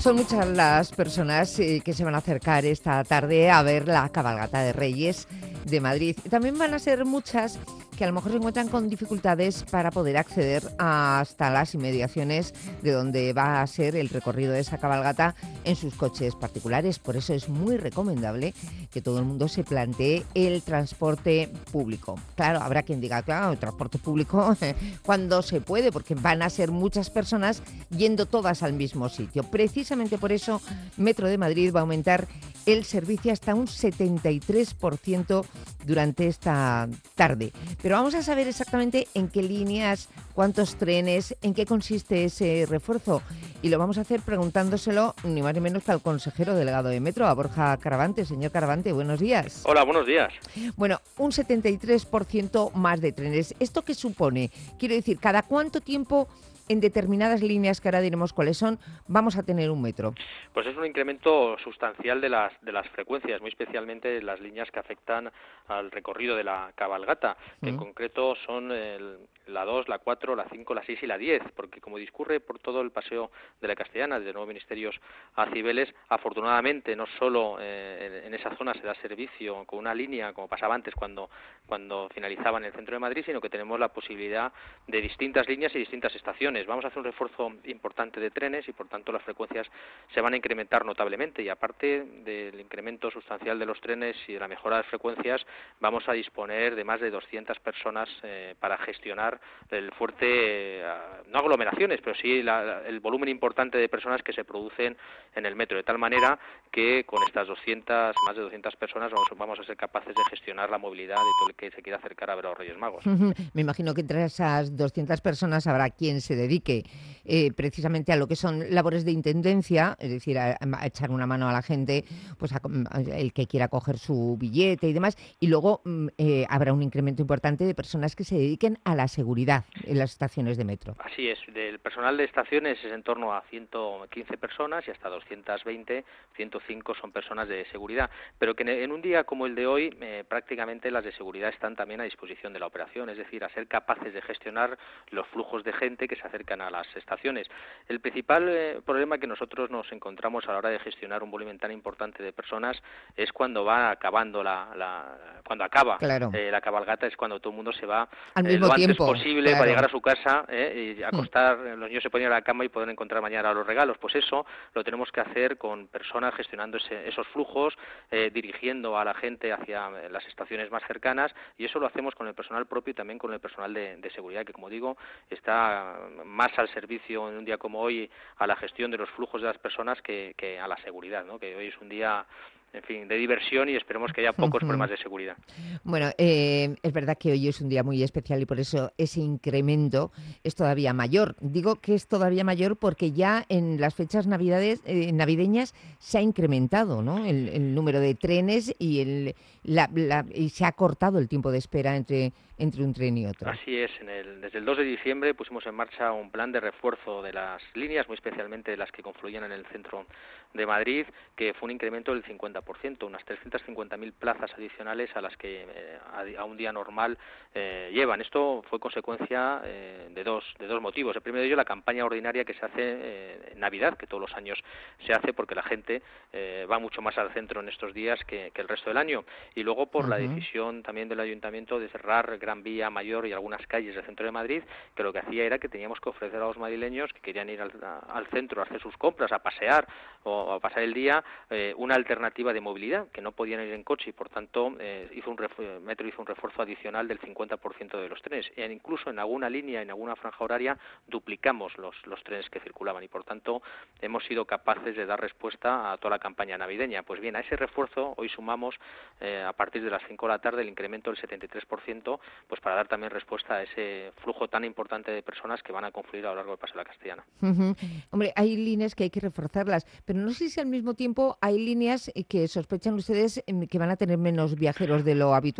Son muchas las personas que se van a acercar esta tarde a ver la cabalgata de Reyes de Madrid. También van a ser muchas que a lo mejor se encuentran con dificultades para poder acceder hasta las inmediaciones de donde va a ser el recorrido de esa cabalgata en sus coches particulares. Por eso es muy recomendable que todo el mundo se plantee el transporte público. Claro, habrá quien diga, claro, el transporte público cuando se puede, porque van a ser muchas personas yendo todas al mismo sitio. Precisamente por eso Metro de Madrid va a aumentar el servicio hasta un 73% durante esta tarde. Pero vamos a saber exactamente en qué líneas, cuántos trenes, en qué consiste ese refuerzo. Y lo vamos a hacer preguntándoselo ni más ni menos que al consejero delegado de Metro, a Borja Caravante. Señor Caravante, buenos días. Hola, buenos días. Bueno, un 73% más de trenes. ¿Esto qué supone? Quiero decir, ¿cada cuánto tiempo en determinadas líneas, que ahora diremos cuáles son, vamos a tener un metro? Pues es un incremento sustancial de las frecuencias, muy especialmente las líneas que afectan al recorrido de la cabalgata, que en concreto son la 2, la 4, la 5, la 6 y la 10, porque como discurre por todo el paseo de la Castellana, desde Nuevos Ministerios a Cibeles, afortunadamente no solo en esa zona se da servicio con una línea, como pasaba antes cuando finalizaba en el centro de Madrid, sino que tenemos la posibilidad de distintas líneas y distintas estaciones. Vamos a hacer un refuerzo importante de trenes y, por tanto, las frecuencias se van a incrementar notablemente. Y aparte del incremento sustancial de los trenes y de la mejora de las frecuencias, vamos a disponer de más de 200 personas para gestionar el fuerte, no aglomeraciones, pero sí el volumen importante de personas que se producen en el metro, de tal manera que con estas más de 200 personas vamos a ser capaces de gestionar la movilidad de todo el que se quiera acercar a ver a los Reyes Magos. Me imagino que entre esas 200 personas habrá quien se dedique precisamente a lo que son labores de intendencia, es decir, a echar una mano a la gente, pues el que quiera coger su billete y demás, y luego habrá un incremento importante de personas que se dediquen a la seguridad en las estaciones de metro. Así es, del personal de estaciones es en torno a 115 personas y hasta 220, 105 son personas de seguridad, pero que en un día como el de hoy prácticamente las de seguridad están también a disposición de la operación, es decir, a ser capaces de gestionar los flujos de gente que se acercan a las estaciones. El principal problema que nosotros nos encontramos a la hora de gestionar un volumen tan importante de personas es cuando va acabando cuando acaba claro. La cabalgata, es cuando todo el mundo se va al mismo lo antes tiempo, posible claro, para llegar a su casa y acostar, los niños se ponen a la cama y poder encontrar mañana los regalos. Pues eso lo tenemos que hacer con personas gestionando esos flujos, dirigiendo a la gente hacia las estaciones más cercanas, y eso lo hacemos con el personal propio y también con el personal de seguridad, que como digo está más al servicio en un día como hoy a la gestión de los flujos de las personas que a la seguridad, ¿no? Que hoy es un día, en fin, de diversión y esperemos que haya pocos problemas de seguridad. Bueno, es verdad que hoy es un día muy especial y por eso ese incremento es todavía mayor. Digo que es todavía mayor porque ya en las fechas navideñas se ha incrementado, ¿no?, el número de trenes y y se ha cortado el tiempo de espera entre un tren y otro. Así es, desde el 2 de diciembre pusimos en marcha un plan de refuerzo de las líneas, muy especialmente de las que confluían en el centro de Madrid, que fue un incremento del 50%, unas 350.000 plazas adicionales a las que a un día normal llevan. Esto fue consecuencia de dos motivos. El primero de ello, la campaña ordinaria que se hace en Navidad, que todos los años se hace porque la gente va mucho más al centro en estos días que el resto del año. Y luego por la decisión también del Ayuntamiento de cerrar Gran Vía Mayor y algunas calles del centro de Madrid, que lo que hacía era que teníamos que ofrecer a los madrileños que querían ir al centro a hacer sus compras, a pasear o a pasar el día, una alternativa de movilidad, que no podían ir en coche, y por tanto Metro hizo un refuerzo adicional del 50% de los trenes, e incluso en alguna línea, en alguna franja horaria, duplicamos los trenes que circulaban, y por tanto hemos sido capaces de dar respuesta a toda la campaña navideña. Pues bien, a ese refuerzo hoy sumamos a partir de las 5 de la tarde el incremento del 73%, pues para dar también respuesta a ese flujo tan importante de personas que van a confluir a lo largo del Paseo de la Castellana. Hombre, hay líneas que hay que reforzarlas, pero no sé si al mismo tiempo hay líneas que sospechan ustedes que van a tener menos viajeros de lo habitual.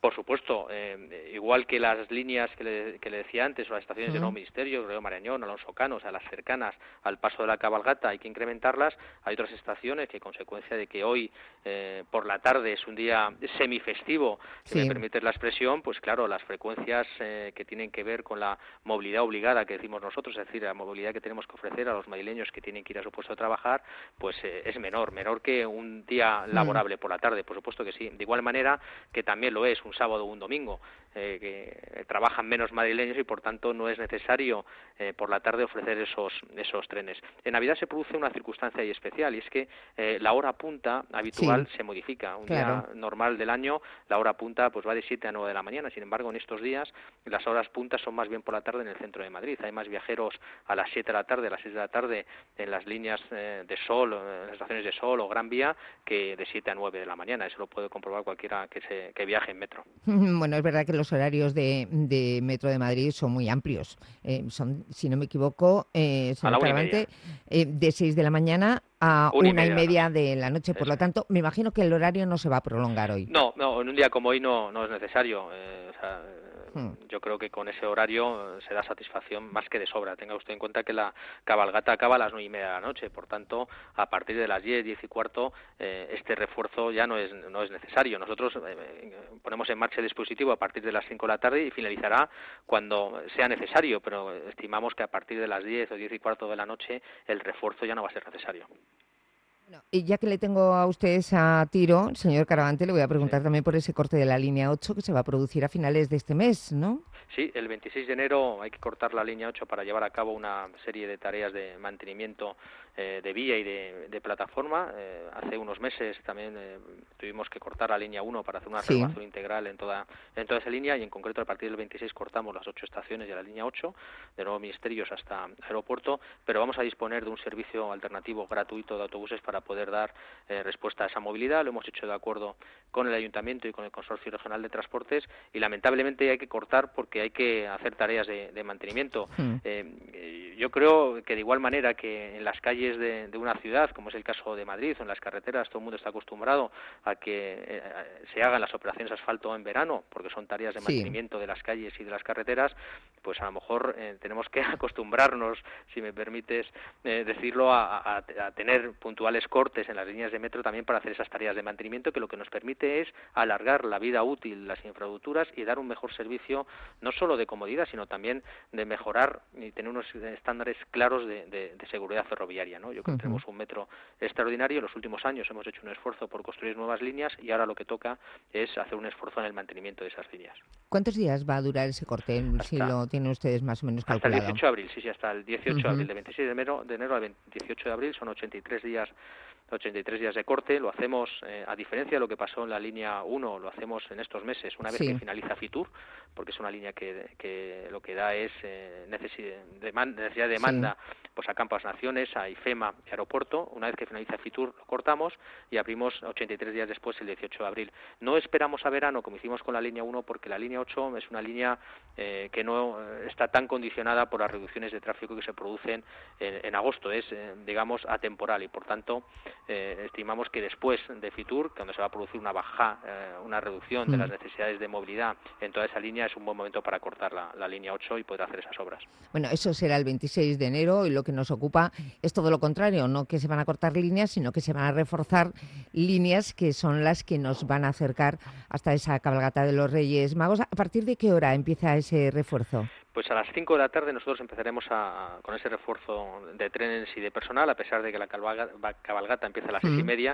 Por supuesto, igual que las líneas que le decía antes, o las estaciones de Nuevo Ministerio, Río Marañón, Alonso Cano, o sea, las cercanas al paso de la cabalgata, hay que incrementarlas. Hay otras estaciones que, consecuencia de que hoy por la tarde es un día semifestivo, si me permites la expresión, pues claro, las frecuencias que tienen que ver con la movilidad obligada que decimos nosotros, es decir, la movilidad que tenemos que ofrecer a los madrileños que tienen que ir a su puesto de trabajar, pues es menor que un día laborable por la tarde, por supuesto que sí. De igual manera que también lo es un sábado o un domingo, que trabajan menos madrileños y por tanto no es necesario por la tarde ofrecer esos trenes. En Navidad se produce una circunstancia ahí especial, y es que la hora punta habitual se modifica. Un día normal del año, la hora punta pues va de 7 a 9 de la mañana. Sin embargo, en estos días las horas puntas son más bien por la tarde en el centro de Madrid. Hay más viajeros a las 7 de la tarde, a las 6 de la tarde en las líneas de Sol, en las estaciones de Sol o Gran Vía, que de 7 a 9 de la mañana. Eso lo puede comprobar cualquiera que viaje en metro. Bueno, es verdad que los horarios de Metro de Madrid son muy amplios. Son, si no me equivoco, señor Taravante, de 6 de la mañana a 1:30 de la noche. Por lo tanto, me imagino que el horario no se va a prolongar hoy. No, en un día como hoy no es necesario. Yo creo que con ese horario se da satisfacción más que de sobra. Tenga usted en cuenta que la cabalgata acaba a las 9:30 de la noche, por tanto, a partir de las 10:15, este refuerzo ya no es necesario. Nosotros ponemos en marcha el dispositivo a partir de las 5 de la tarde y finalizará cuando sea necesario, pero estimamos que a partir de las 10 o 10:15 de la noche el refuerzo ya no va a ser necesario. Bueno, y ya que le tengo a usted a tiro, señor Caravante, le voy a preguntar también por ese corte de la línea 8 que se va a producir a finales de este mes, ¿no? Sí, el 26 de enero hay que cortar la línea 8 para llevar a cabo una serie de tareas de mantenimiento de vía y de plataforma. Hace unos meses también tuvimos que cortar la línea 1 para hacer una renovación integral en toda esa línea, y en concreto a partir del 26 cortamos las 8 estaciones de la línea 8, de Nuevos Ministerios hasta Aeropuerto, pero vamos a disponer de un servicio alternativo gratuito de autobuses para poder dar respuesta a esa movilidad. Lo hemos hecho de acuerdo con el Ayuntamiento y con el Consorcio Regional de Transportes, y lamentablemente hay que cortar porque hay que hacer tareas de mantenimiento. Yo creo que de igual manera que en las calles de una ciudad, como es el caso de Madrid, o en las carreteras, todo el mundo está acostumbrado a que se hagan las operaciones asfalto en verano, porque son tareas de mantenimiento de las calles y de las carreteras, pues a lo mejor tenemos que acostumbrarnos, si me permites decirlo, a tener puntuales cortes en las líneas de metro también para hacer esas tareas de mantenimiento, que lo que nos permite es alargar la vida útil de las infraestructuras y dar un mejor servicio, no solo de comodidad, sino también de mejorar y tener unos estándares claros de seguridad ferroviaria, ¿no? Yo creo que tenemos un metro extraordinario. En los últimos años hemos hecho un esfuerzo por construir nuevas líneas, y ahora lo que toca es hacer un esfuerzo en el mantenimiento de esas líneas. ¿Cuántos días va a durar ese corte, si lo tienen ustedes más o menos calculado? Hasta el 18 de abril, sí, hasta el 18 de abril, de 26 de enero al 18 de abril, son 83 días de corte. Lo hacemos, a diferencia de lo que pasó en la línea 1, lo hacemos en estos meses, una vez que finaliza Fitur, porque es una línea que lo que da es necesidad de demanda pues a Campas Naciones, a IFEMA y Aeropuerto. Una vez que finaliza Fitur lo cortamos y abrimos 83 días después, el 18 de abril. No esperamos a verano como hicimos con la línea 1, porque la línea 8 es una línea que no está tan condicionada por las reducciones de tráfico que se producen en agosto. Es, digamos, atemporal, y por tanto estimamos que después de Fitur, cuando se va a producir una reducción de las necesidades de movilidad en toda esa línea, es un buen momento para cortar la línea 8 y poder hacer esas obras. Bueno, eso será el 26 de enero, y lo que nos ocupa es todo lo contrario, no que se van a cortar líneas, sino que se van a reforzar líneas que son las que nos van a acercar hasta esa cabalgata de los Reyes Magos. ¿A partir de qué hora empieza ese refuerzo? Pues a las 5 de la tarde nosotros empezaremos con ese refuerzo de trenes y de personal, a pesar de que la cabalgata empieza a las 6:30,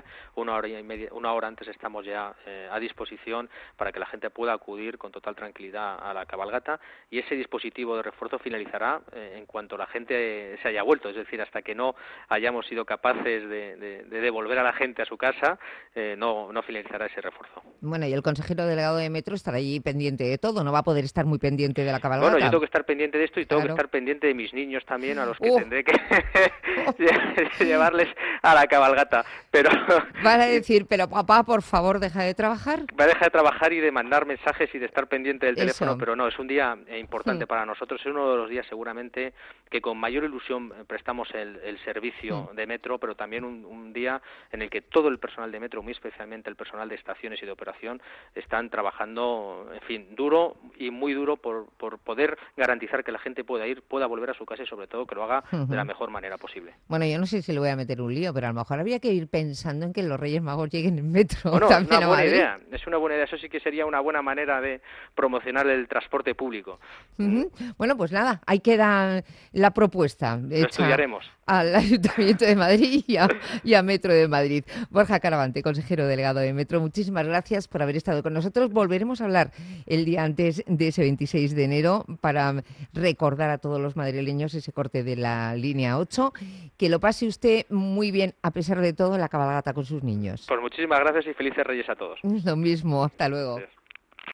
una hora antes estamos ya a disposición para que la gente pueda acudir con total tranquilidad a la cabalgata, y ese dispositivo de refuerzo finalizará en cuanto la gente se haya vuelto, es decir, hasta que no hayamos sido capaces de devolver a la gente a su casa, no finalizará ese refuerzo. Bueno, y el consejero delegado de Metro estará allí pendiente de todo, no va a poder estar muy pendiente de la cabalgata. Bueno, yo tengo que estar pendiente de esto, y tengo que estar pendiente de mis niños también, a los que tendré que llevarles a la cabalgata. pero Van a decir, pero papá, por favor, deja de trabajar. va a dejar de trabajar y de mandar mensajes y de estar pendiente del teléfono, Eso. pero no, es un día importante para nosotros, es uno de los días seguramente que con mayor ilusión prestamos el servicio de metro, pero también un día en el que todo el personal de metro, muy especialmente el personal de estaciones y de operación, están trabajando, en fin, duro y muy duro por poder garantizar que la gente pueda volver a su casa y sobre todo que lo haga de la mejor manera posible. Bueno, yo no sé si le voy a meter un lío, pero a lo mejor habría que ir pensando en que los Reyes Magos lleguen en metro Bueno, es también una a buena Madrid. idea, es una buena idea, eso sí que sería una buena manera de promocionar el transporte público. Bueno, pues nada, ahí queda la propuesta Lo hecha estudiaremos. al Ayuntamiento de Madrid y a Metro de Madrid. Borja Caravante, consejero delegado de Metro, muchísimas gracias por haber estado con nosotros. Volveremos a hablar el día antes de ese 26 de enero para recordar a todos los madrileños ese corte de la línea 8. Que lo pase usted muy bien, a pesar de todo, en la cabalgata con sus niños. Pues muchísimas gracias y felices Reyes a todos. Lo mismo, hasta luego. Adiós.